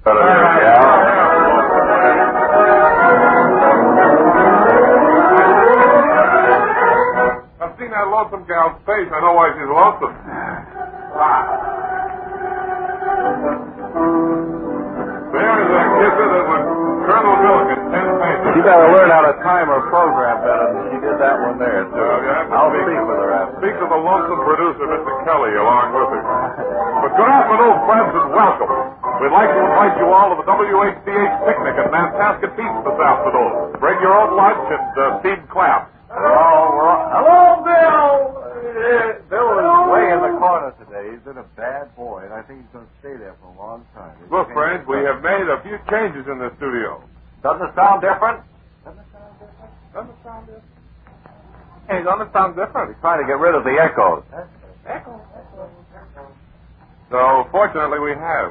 I've seen that lonesome gal's face. I know why she's lonesome. There's a kisser that would Colonel Milk in 10 pages. She better learn how to time her program better than she did that one there, too. I'll speak with her after. Speak to the lonesome producer, Mr. Kelly, along with her. But good afternoon, friends, and welcome. We'd like to invite you all to the WHDH picnic at Nantasket Beach this afternoon. Bring your own lunch and feed claps. Hello, Bill! Bill is way in the corner today. He's been a bad boy, and I think he's going to stay there for a long time. Look, friends, we have made a few changes in the studio. Doesn't it sound different? Doesn't it sound different? Hey, doesn't it sound different? He's trying to get rid of the echoes. Echoes. So, fortunately, we have.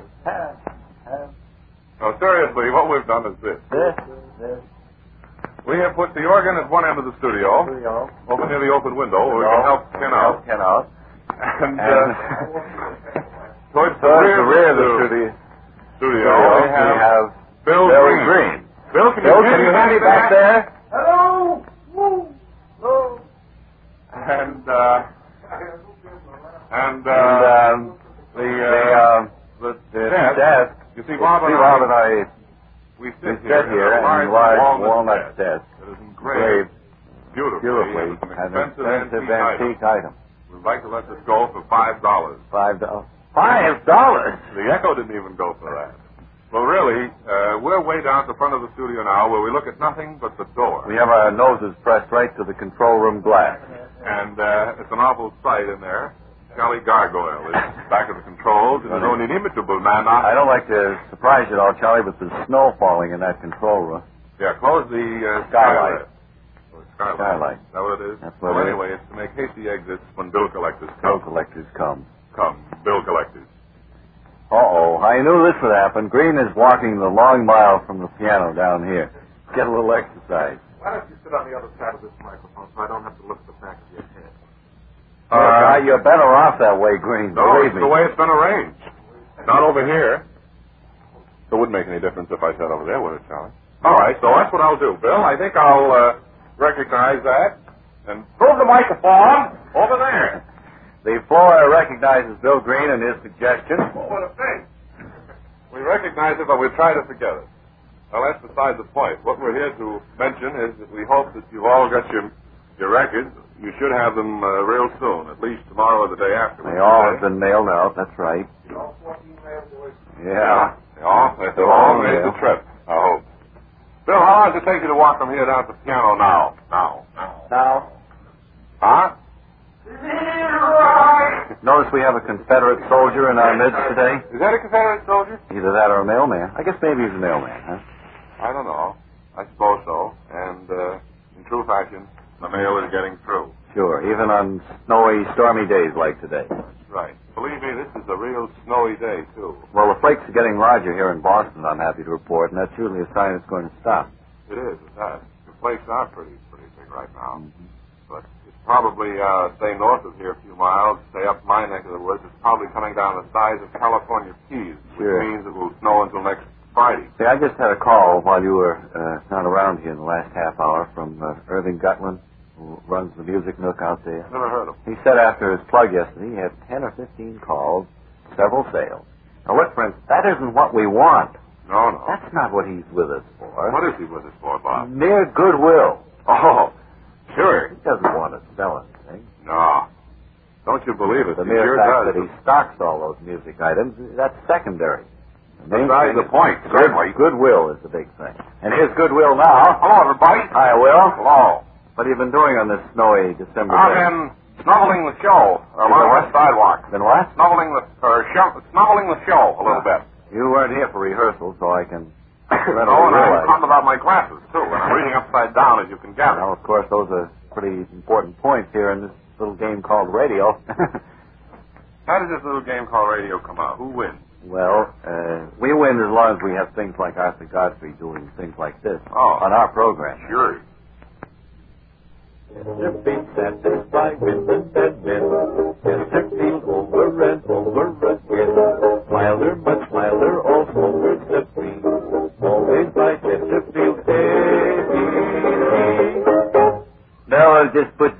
No, seriously, what we've done is this. This. We have put the organ at one end of the studio, over near the open window, where we can help Ken out. And towards the rear of the studio, we have Bill Green. Bill, can you hear me back there? Hello. The desk. You see, Bob and I, we sit here in a large walnut desk that is engraved beautifully with an expensive antique item. We'd like to let this go for $5. $5? The echo didn't even go for that. Well, really, we're way down at the front of the studio now where we look at nothing but the door. We have our noses pressed right to the control room glass. And it's an awful sight in there. Charlie Gargoyle is back at the controls. He's an inimitable man. I don't like to surprise you at all, Charlie, but there's snow falling in that control room. Yeah, close the skylight. Skylight. Is that what it is? That's what it is. Anyway, it's to make hasty exits when bill collectors come. Bill collectors come. Bill collectors. Uh-oh, I knew this would happen. Green is walking the long mile from the piano down here. Get a little exercise. Why don't you sit on the other side of this microphone so I don't have to look at the back of your head? You're better off that way, Green. No, it's the way it's been arranged. Not over here. It wouldn't make any difference if I sat over there, would it, Charlie? All right, so that's what I'll do, Bill. I think I'll recognize that and move the microphone over there. The floor recognizes Bill Green and his suggestion. Oh, what a thing. We recognize it, but we try to forget it. Well, that's beside the point. What we're here to mention is that we hope that you've all got your records. You should have them real soon, at least tomorrow or the day after. They all have been mailed out, that's right. Yeah. They've all made the trip, I hope. Bill, how long does it take you to walk from here down to the piano now? Now? Huh? Notice we have a Confederate soldier in our midst today. Is that a Confederate soldier? Either that or a mailman. I guess maybe he's a mailman, huh? I don't know. I suppose so. And in true fashion, the mail is getting through. Sure, even on snowy, stormy days like today. That's right. Believe me, this is a real snowy day, too. Well, the flakes are getting larger here in Boston, I'm happy to report, and that's usually a sign it's going to stop. It is, it does. The flakes are pretty big right now. Mm-hmm. But it's probably, stay north of here a few miles, stay up my neck of the woods, it's probably coming down the size of California peas, which means it will snow until next Friday. See, I just had a call while you were not around here in the last half hour from Irving Gutman, who runs the Music Nook out there. Never heard of him. He said after his plug yesterday he had 10 or 15 calls, several sales. Now, look, friends, that isn't what we want. No. That's not what he's with us for. What is he with us for, Bob? Mere goodwill. Oh, sure. He doesn't want to sell anything. No. Don't you believe it? The mere fact that he stocks all those music items, that's secondary. Besides the point, certainly. Goodwill is the big thing. And here's goodwill now. Hello, everybody. Hi, Will. Hello. What have you been doing on this snowy December day? I've been snuggling the show along the sidewalk. Been what? Snuggling the show a little bit. You weren't here for rehearsal, so I can... and I'm talking about my glasses, too, and I'm reading upside down, as you can gather. Well, of course, those are pretty important points here in this little game called radio. How does this little game called radio come out? Who wins? Well, we win as long as we have things like Arthur Godfrey doing things like this on our program. Sure. Their beat satisfied women and men, and sexy over and over again. Milder, much milder, all smokers except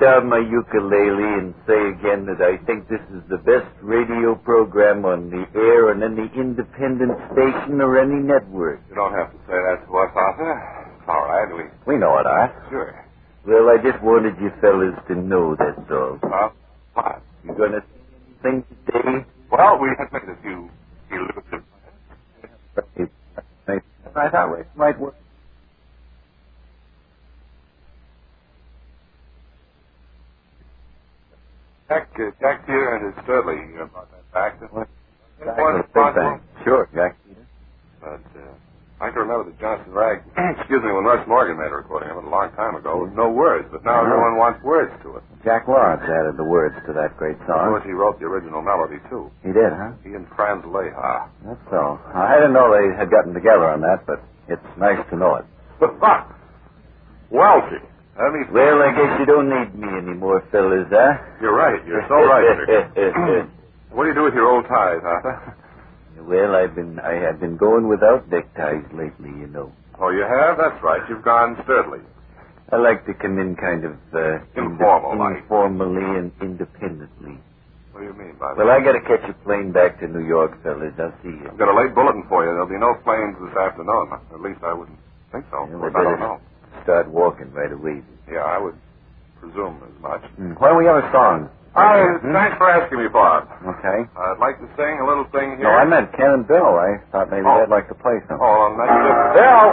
down my ukulele and say again that I think this is the best radio program on the air on any independent station or any network. You don't have to say that to us, Arthur. It's all right. We know it, Art. Sure. Well, I just wanted you fellas to know that's all. What? You gonna sing today? Well, we have made a few elusive. I thought it might work. Jack Peter and his Studley brought that back, didn't we? Sure, Jack. But I can remember the Johnson Rag, excuse me, when Russ Morgan made a recording of it a long time ago with no words, but now everyone wants words to it. Jack Lawrence added the words to that great song. Of course, he wrote the original melody, too. He did, huh? He and Franz Leha. That's so. I didn't know they had gotten together on that, but it's nice to know it. Well, gee. Well, I guess you don't need me anymore, fellas, huh? You're right. You're so right. What do you do with your old ties, Arthur? Well, I have been going without neckties lately, you know. Oh, you have? That's right. You've gone Studley. I like to come in kind of informally and independently. What do you mean by that? Well, I got to catch a plane back to New York, fellas. I'll see you. I've got a late bulletin for you. There'll be no planes this afternoon. At least I wouldn't think so. Yeah, I don't know. Start walking right away. Yeah, I would presume as much. Why don't we have a song? Thanks for asking me, Bob. Okay. I'd like to sing a little thing here. No, I meant Ken and Bill. I thought maybe they'd like to play something. Oh, well, that's Bill!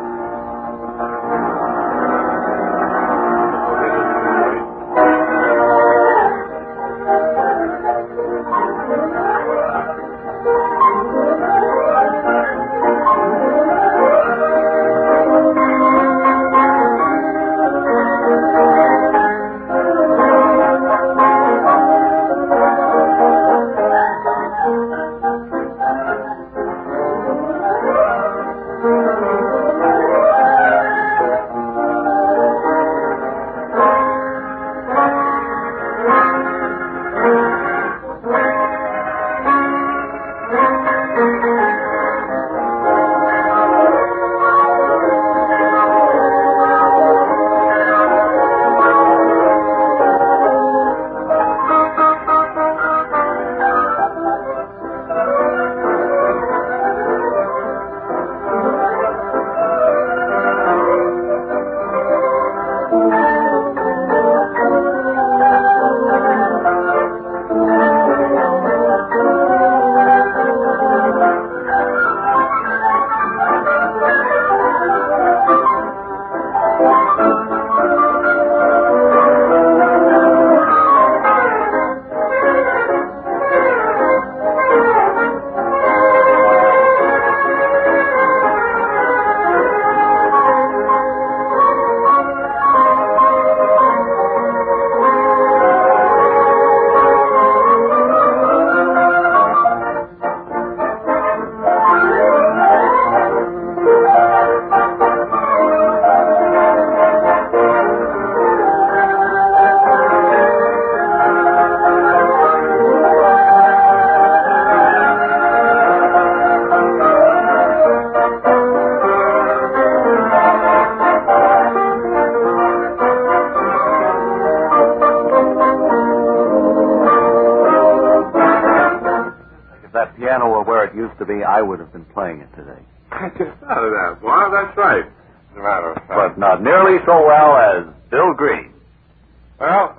I would have been playing it today. I just thought of that, Bob. That's right. As a matter of fact. But not nearly so well as Bill Green. Well,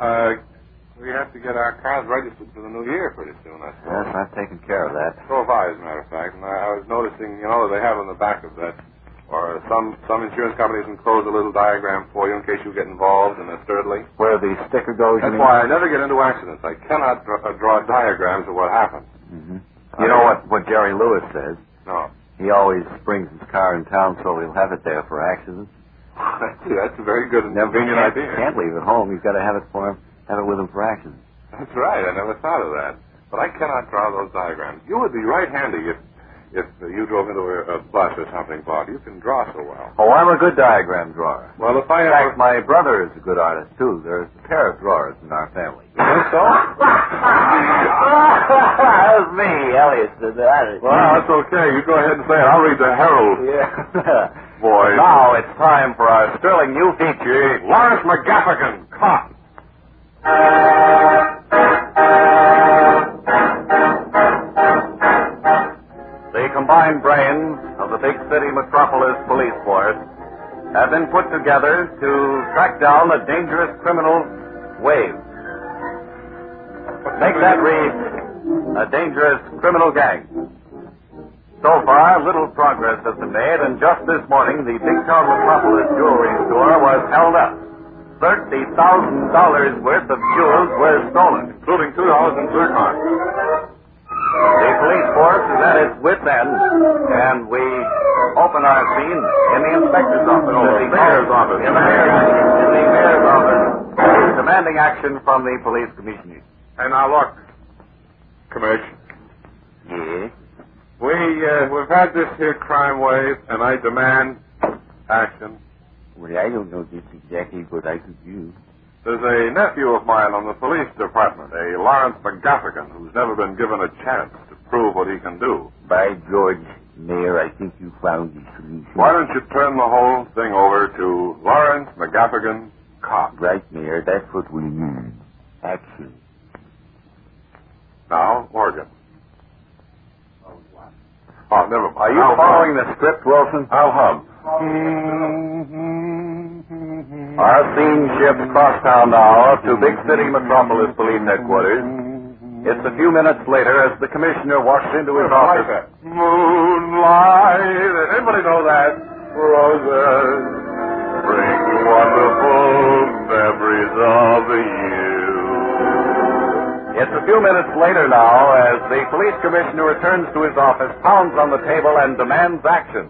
we have to get our cars registered for the new year pretty soon, I suppose. Yes, I've taken care of that. So have I, as a matter of fact. And I was noticing, that they have on the back of that, or some insurance companies enclose a little diagram for you in case you get involved in a Studley. Where the sticker goes? That's why I never get into accidents. I cannot draw diagrams of what happens. Mm-hmm. You know what Jerry Lewis says? No. He always brings his car in town so he'll have it there for accidents. That's a very good and convenient idea. Can't leave it home. He's got to have it with him for accidents. That's right. I never thought of that. But I cannot draw those diagrams. You would be right handy if you drove into a bus or something, Bob. You can draw so well. Oh, I'm a good diagram drawer. Well, if I In fact, my brother is a good artist, too. There's a pair of drawers in our family. You think so? That was me, Elliot. Well, that's okay. You go ahead and say it. I'll read the Herald. Yeah. Boy. Now it's time for our sterling new feature, Lawrence McGaffigan, caught. The combined brains of the big city metropolis police force have been put together to track down a dangerous criminal wave. Make that read, a dangerous criminal gang. So far, little progress has been made, and just this morning, the big town metropolis jewelry store was held up. $30,000 worth of jewels were stolen, including $2 in zircon. The police force is at its wit's end, and we open our scene in the inspector's office. No, the mayor's office. In the mayor's office, demanding action from the police commissioner. Hey, now look, Commissioner. Yes? We've had this here crime wave, and I demand action. Well, I don't know just exactly what I could do. There's a nephew of mine on the police department, a Lawrence McGaffigan, who's never been given a chance to prove what he can do. By George, Mayor, I think you found the solution. Why don't you turn the whole thing over to Lawrence McGaffigan, cop? Right, Mayor, that's what we need. Action. Now, Morgan. Oh, never mind. Are you following the script, Wilson? I'll hum. Our scene shifts crosstown now to big city metropolis police headquarters. It's a few minutes later as the commissioner walks into his office. Moonlight. Anybody know that? Roses bring wonderful memories of you. It's a few minutes later now as the police commissioner returns to his office, pounds on the table, and demands action.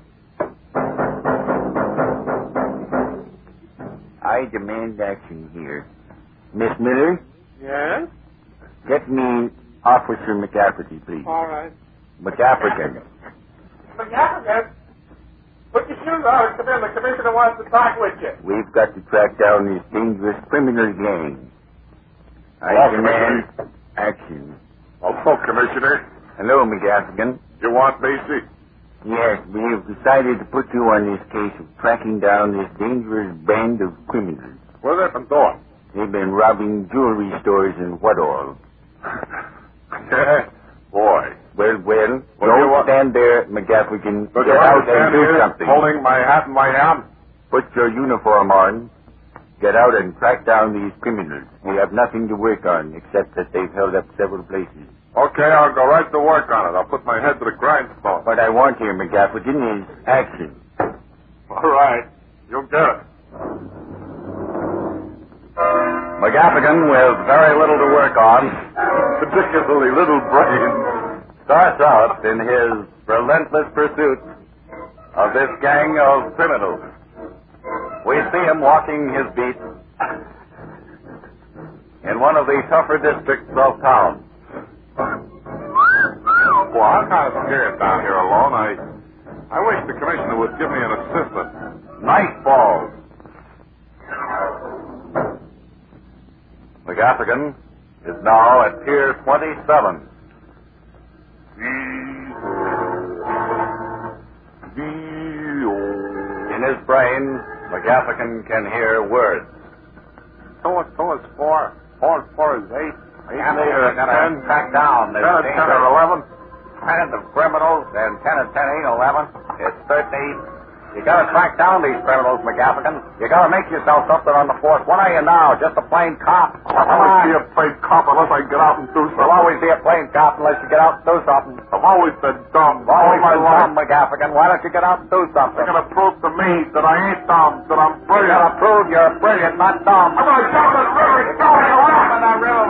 I demand action here. Miss Miller, Yes? get me Officer McCafferty, please. All right. McCafferty. McGaffigan, put your shoes on and come in. The commissioner wants to talk with you. We've got to track down this dangerous criminal gang. I Hello, demand action. Hello, Commissioner. Hello, McGaffigan. You want Macy? Yes, we have decided to put you on this case of tracking down this dangerous band of criminals. What have they been doing? They've been robbing jewelry stores and what all. Yeah, boy. Well, What do you don't want? stand there, McGaffigan. Don't Get you out and understand do here, something. holding my hat in my hand? Put your uniform on. Get out and track down these criminals. We have nothing to work on except that they've held up several places. Okay, I'll go right to work on it. I'll put my head to the grindstone. What I want here, McGaffigan, is action. All right. You'll get it. McGaffigan, with very little to work on, Particularly little brains. starts out in his relentless pursuit of this gang of criminals. We see him walking his beat in one of the tougher districts of town. Well, I'm kind of scared down here alone. I wish the commissioner would give me an assistant. Night falls. McGaffigan is now at Pier 27. In his brain, McGaffigan can hear words. So it's 4 is 8. And they're going to track down this 10 or 11. band of criminals, and 10 and 10 ain't 11. It's 13. You got to track down these criminals, McGaffigan. You got to make yourself something on the force. What are you now? Just a plain cop? I'll always be a plain cop unless I get out and do something. You'll always be a plain cop unless you get out and do something. I've always been dumb. You've always All my been dumb, McGaffigan. Why don't you get out and do something? They're going to prove to me that I ain't dumb, that I'm You brilliant. got to prove you're brilliant, not dumb. I'm going to jump in the river. It's going to Jump in that river,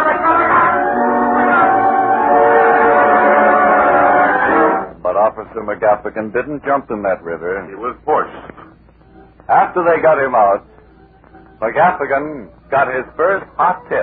But Officer McGaffigan didn't jump in that river. He was pushed. After they got him out, McGaffigan got his first hot tip.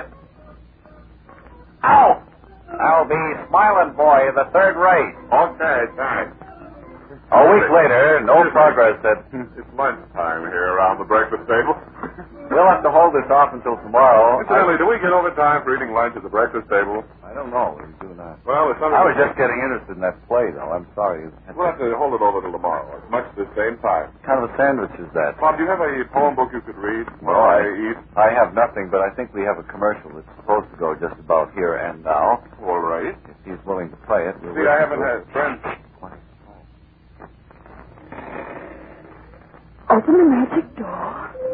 Ow! That'll be Smiling Boy, the third rate. Okay, thanks. A week later, no progress had... It's lunchtime here around the breakfast table. We'll have to hold this off until tomorrow. Incidentally, do we get overtime for eating lunch at the breakfast table? I don't know. We do not. Well, there's something... I was just getting interested in that play, though. I'm sorry. We'll have to hold it over till tomorrow, at much the same time. What kind of a sandwich is that? Bob, do you have a poem book you could read Well, while I eat? I have nothing, but I think we have a commercial that's supposed to go just about here and now. All right. If he's willing to play it. See, I haven't had friends. Open the magic door.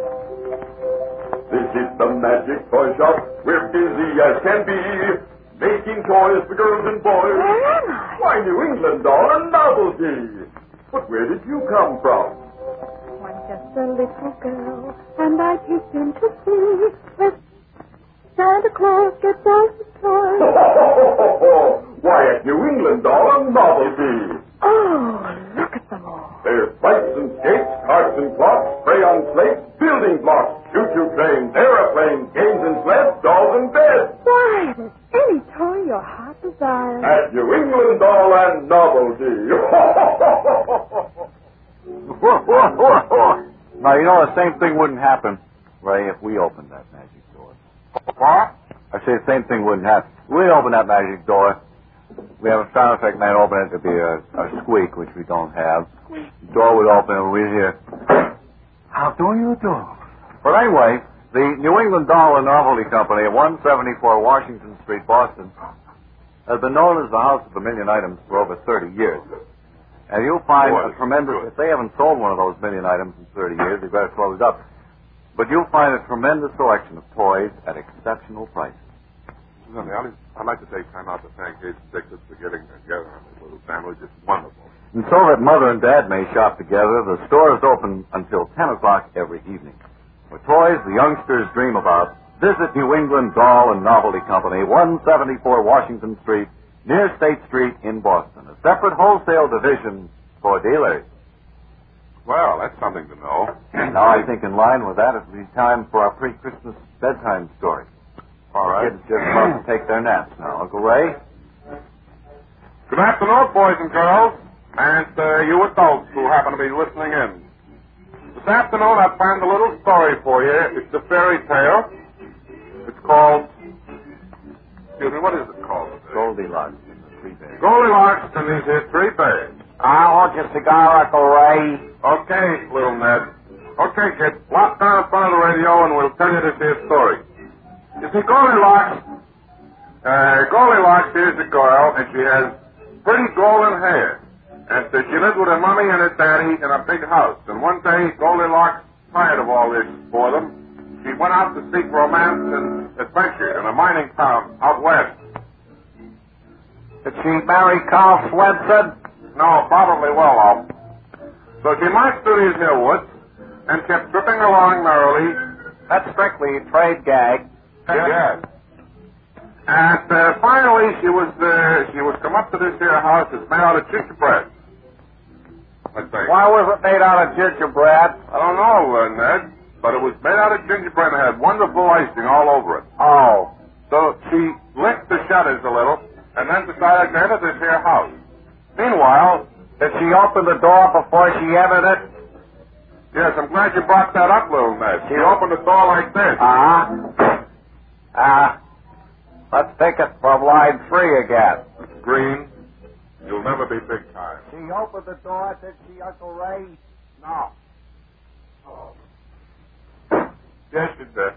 This is the Magic Toy Shop. We're busy as can be, making toys for girls and boys. Where am I? Why, New England, doll, a novelty. But where did you come from? I'm just a little girl, and I peeked in to see if Santa Claus gets all the toys. Why, at New England, doll, a novelty. Oh, look at them all. There's bikes and skates, carts and clocks, crayon slates, building blocks, choo-choo trains, aeroplanes, games and sleds, dolls and beds. Why, there's any toy your heart desires. At New England, doll and novelty. Now, you know, the same thing wouldn't happen, Ray, if we opened that magic door. What? I say the same thing wouldn't happen. We open that magic door. We have a sound effect man open it. It'd be a squeak, which we don't have. The door would open and we'd hear, how do you do? But anyway, the New England Doll and Novelty Company at 174 Washington Street, Boston, has been known as the House of a Million Items for over 30 years. And you'll find a tremendous... If they haven't sold one of those million items in 30 years, they better close up. But you'll find a tremendous selection of toys at exceptional prices. I'd like to take time out to thank Ace and Dixon for getting together on this little sandwich. It's wonderful. And so that Mother and Dad may shop together, the store is open until 10 o'clock every evening. For toys the youngsters dream about, visit New England Doll and Novelty Company, 174 Washington Street, near State Street in Boston. A separate wholesale division for dealers. Well, that's something to know. Now, I think in line with that, it'll be time for our pre-Christmas bedtime story. All right. The kids just about to take their naps now. Uncle Ray? Good afternoon, boys and girls, and you adults who happen to be listening in. This afternoon, I planned a little story for you. It's a fairy tale. It's called... Excuse me, what is it called? Goldilocks and the Three Bears. Goldilocks and these here three bears. I want your cigar, Uncle Ray. Okay, little Ned. Okay, kid, flop down in front of the radio and we'll tell you this here story. You see, Goldilocks is a girl, and she has pretty golden hair. And she lives with her mommy and her daddy in a big house. And one day, Goldilocks, tired of all this for them, she went out to seek romance and adventure in a mining town out west. Did she marry Carl Swenson? No, probably well off. So she marched through these hill woods and kept tripping along merrily. That's strictly a trade gag. Yes. And finally, she was come up to this here house. It's made out of gingerbread. I think. Why was it made out of gingerbread? I don't know, Ned, but it was made out of gingerbread and had wonderful icing all over it. Oh. So she licked the shutters a little and then decided to enter this here house. Meanwhile, did she open the door before she entered it? Yes, I'm glad you brought that up, little Ned. She opened the door like this. Let's take it from line 3 again. Green, you'll never be big time. She opened the door, did she, Uncle Ray? No. Oh. Yes, she did.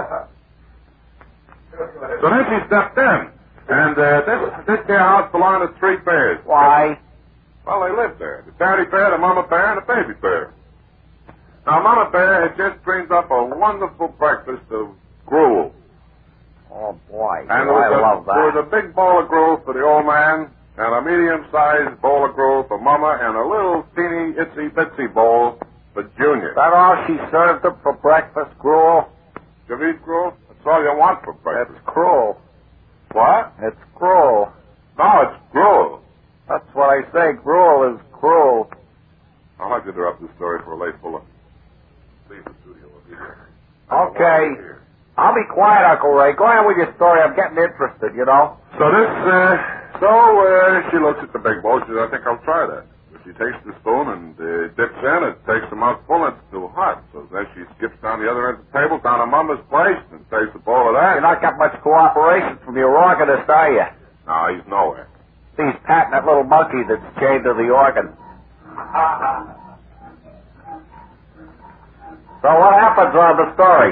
So then she stepped in, and this here house belonged to three bears. Why? Well, they lived there. The daddy bear, the mama bear, and the baby bear. Now, Mama Bear had just dreamed up a wonderful breakfast of gruel. Oh, boy. And I love that. There was a big bowl of gruel for the old man, and a medium-sized bowl of gruel for Mama, and a little teeny, itsy-bitsy bowl for Junior. That all she served them for breakfast, gruel? You eat gruel? That's all you want for breakfast. It's cruel. What? It's cruel. No, it's gruel. That's what I say. Gruel is cruel. I'll have to interrupt the story for a late fuller. Leave the studio. Okay. I'll be quiet, Uncle Ray. Go ahead with your story. I'm getting interested, you know. So she looks at the big bowl. She says, I think I'll try that. she takes the spoon and dips in. It takes a mouthful and it's too hot. So then she skips down the other end of the table, down to Mama's place, and takes a bowl of that. You're not got much cooperation from your organist, are you? No, he's nowhere. He's patting that little monkey that's chained to the organ. So what happens on the story?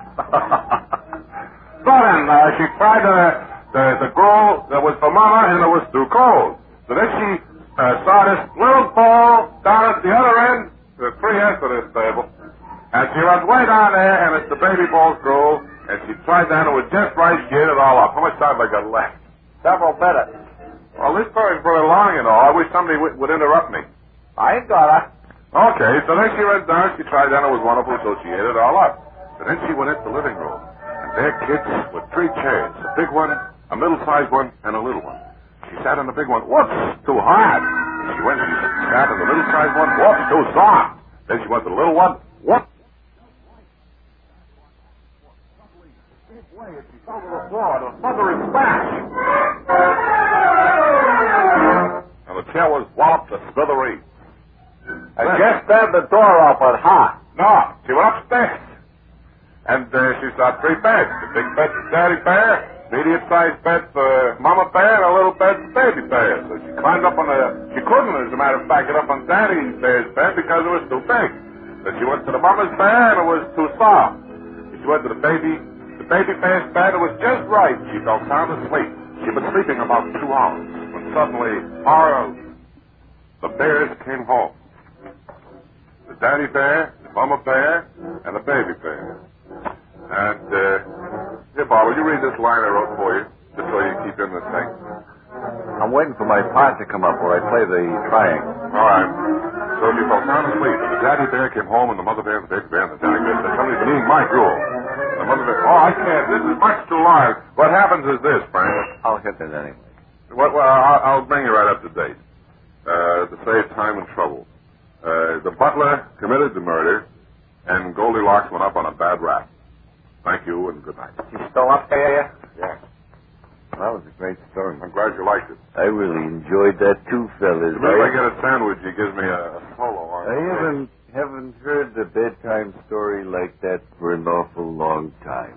So then, she tried the gruel that was for Mama, and it was too cold. So then she saw this little bowl down at the other end, the 3 ends of this table, and she runs way down there, and it's the baby bowl's gruel, and she tried that, and it was just right. She ate it all up. How much time have I got left? Several minutes. Well, this story's pretty long, you know. I wish somebody would interrupt me. I ain't gonna. Okay, so then she went down, she tried that, it was wonderful, so she ate it all up. So then she went into the living room, and there, kids, were 3 chairs, a big one, a middle-sized one, and a little one. She sat in the big one, whoops, too hard. She went, she sat in the middle-sized one, whoops, too soft. Then she went to the little one, whoops. Big way, and she fell to the floor, and a thundering smash. And the chair was walloped to smithereens. And just then the door opened, huh? No, she went upstairs. And she saw 3 beds. The big bed for Daddy Bear, medium-sized bed for Mama Bear, and a little bed for Baby Bear. So she climbed up on she couldn't, as a matter of fact, get up on Daddy Bear's bed because it was too big. Then she went to the Mama's Bear, and it was too soft. She went to the Baby Bear's bed, it was just right. She fell sound asleep. She'd been sleeping about 2 hours when suddenly, the bears came home. The Daddy Bear, the Mama Bear, and the Baby Bear. And, here, Bob, will you read this line I wrote for you? Just so you keep in the thing. I'm waiting for my part to come up where I play the triangle. All right. So she fell sound asleep, and the Daddy Bear came home, and the Mother Bear and the Baby Bear and the Daddy Bear said, somebody's been eating my gruel. And the Mother Bear, I can't. This is much too long. What happens is this, Frank. I'll hit it anyway. Well, I'll bring you right up to date. To save time and trouble. The butler committed the murder, and Goldilocks went up on a bad rap. Thank you, and good night. You still up there, Yes. That was a great story. I'm glad you liked it. I really enjoyed that too, fellas. As soon as I get a sandwich, he gives me a solo on I haven't heard a bedtime story like that for an awful long time.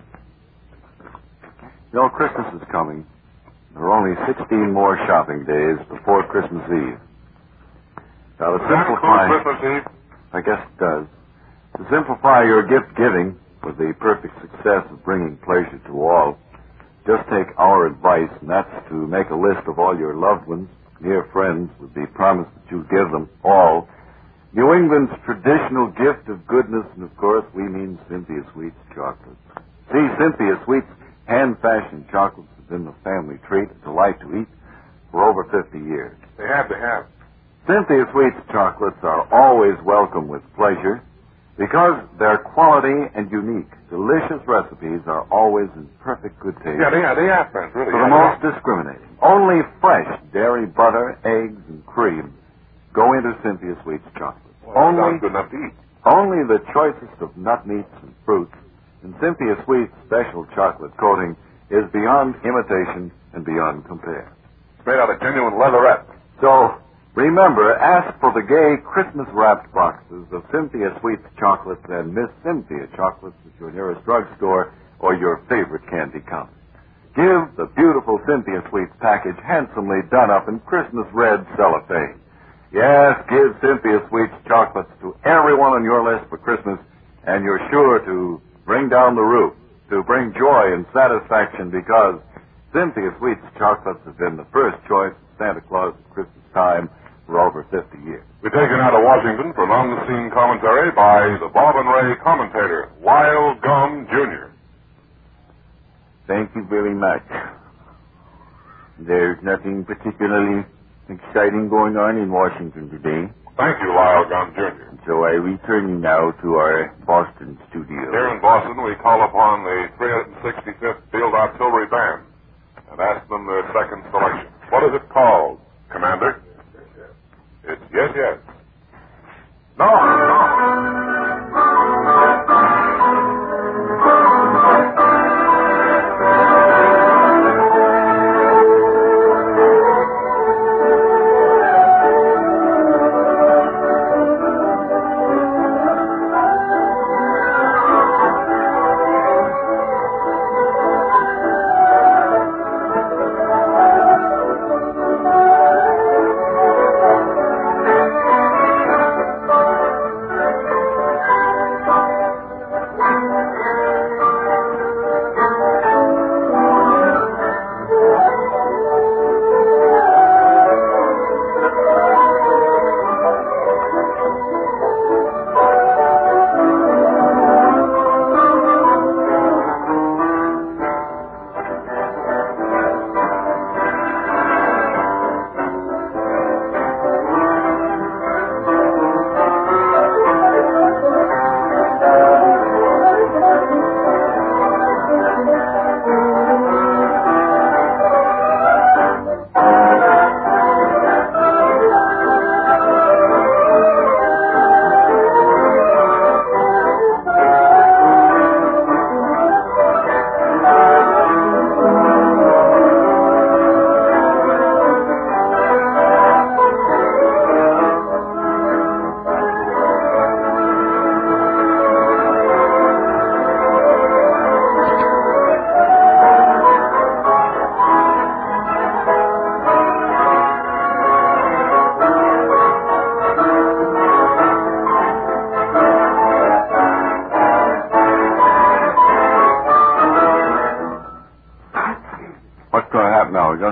You know, Christmas is coming. There are only 16 more shopping days before Christmas Eve. Now, to simplify... Christmas Eve? I guess it does. To simplify your gift giving with the perfect success of bringing pleasure to all, just take our advice, and that's to make a list of all your loved ones, near friends, with the promise that you'll give them all New England's traditional gift of goodness, and of course we mean Cynthia Sweets chocolates. See, Cynthia Sweets hand-fashioned chocolates have been the family treat, a delight to eat for over 50 years. They have. Cynthia Sweets chocolates are always welcome with pleasure because their quality and unique, delicious recipes are always in perfect good taste. Yeah, they are, friends, really. For the most discriminating. Only fresh dairy, butter, eggs, and cream go into Cynthia Sweets chocolates. Well, sounds good enough to eat. Only the choicest of nut meats and fruits, and Cynthia Sweets' special chocolate coating is beyond imitation and beyond compare. It's made out of genuine leatherette. So, remember, ask for the gay Christmas-wrapped boxes of Cynthia Sweets chocolates and Miss Cynthia chocolates at your nearest drugstore or your favorite candy counter. Give the beautiful Cynthia Sweets package handsomely done up in Christmas red cellophane. Yes, give Cynthia Sweets chocolates to everyone on your list for Christmas, and you're sure to bring down the roof, to bring joy and satisfaction, because Cynthia Sweets chocolates have been the first choice of Santa Claus at Christmas time for over 50 years. We're taken out of Washington for an on-the-scene commentary by the Bob and Ray commentator, Lyle Gum, Jr. Thank you very much. There's nothing particularly exciting going on in Washington today. Thank you, Lyle Gum, Jr. So I return you now to our Boston studio. Here in Boston, we call upon the 365th Field Artillery Band and ask them their second selection. What is it called, Commander? It's yes. No.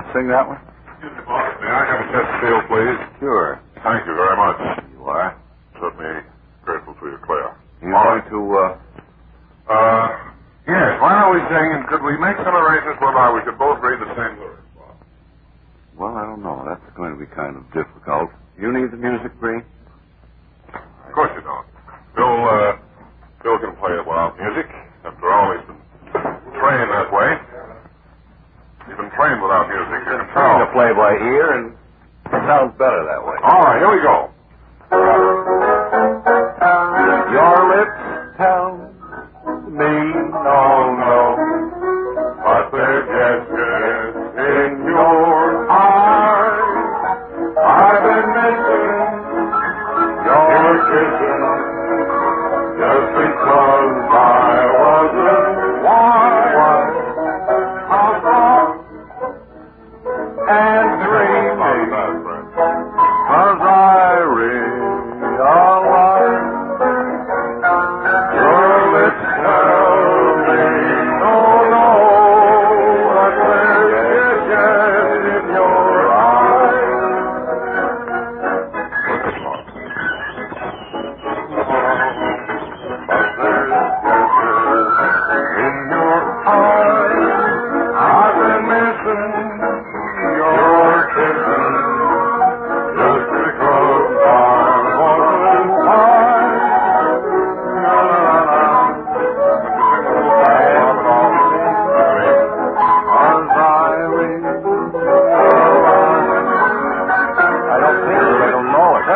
sing that one? Excuse me, boss. May I have a Chesterfield, please? Sure. Thank you very much. You are. Certainly grateful for your Claire. You going to, Yes, why don't we sing, and could we make some arrangements whereby we could both read the same lyrics, boss? Well, I don't know. That's going to be kind of difficult. You need the music, Bree? Of course you don't. Bill can play it without music. After all, he's been trained that way. He's been trained without music. You can Trying tell. to play by ear, and it sounds better that way. All right, here we go. Your lips tell me no, no, But there's yes in your eyes. I've been missing your kisses just because I wasn't wise. and dreaming, 'cause I realize your lips tell me no, no, but there's yes in your eyes. But there's yes in your eyes. I've been missing your kisses just because I wasn't wise. I don't think I don't know it.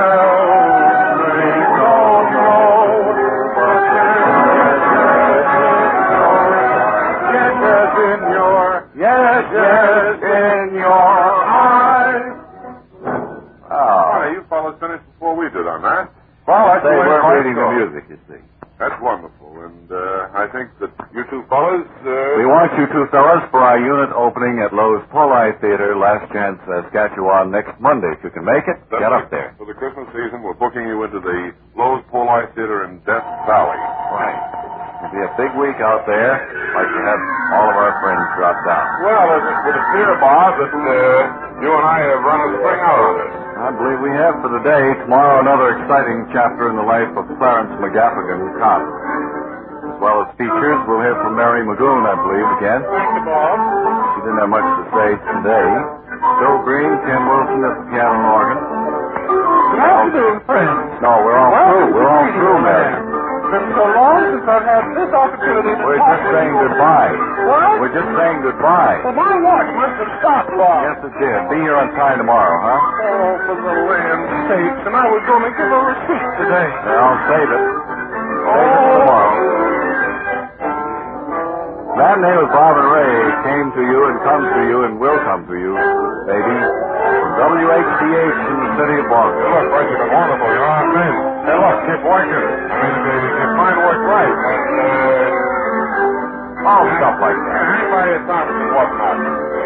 Yes, in your eyes. Oh, you fellas finished before we did on that. Well, that's they the way weren't parts reading go. the music, you see. That's wonderful, and I think that you two fellas... We want you two fellas for our unit opening at Lowe's Polite Theater, Last Chance, Saskatchewan, next Monday. If you can make it, get up there. For the Christmas season, we're booking you into the Lowe's Polite Theater in Death Valley. Right. It'll be a big week out there. Like to have all of our friends drop down. Well, it would appear, Bob, that you and I have run a spring out on this. I believe we have for the day. Tomorrow, another exciting chapter in the life of Clarence McGaffigan Cobb. As well as features, we'll hear from Mary Magoon, I believe, again. Thank you, Bob. She didn't have much to say today. Bill Green, Ken Wilson at the piano and organ. Good afternoon, friends. No, we're all through. We're all through, Mary. It's been so long since I've had this opportunity to We're talk just with saying you. goodbye. What? We're just saying goodbye. Well, my watch must have stopped, Bob. Yes, it did. Be here on time tomorrow, huh? Oh, for the land's sakes. And I was going to give a receipt today. Yeah, I'll save it. Save it for tomorrow. That name of Bob and Ray came to you and comes to you and will come to you, baby, from WHDH in the city of Boston. Look, Fred, you've been wonderful. You know what I mean? Hey, look, keep working. I mean, if mine work right, but, All stuff like that. hang by your thoughts and whatnot.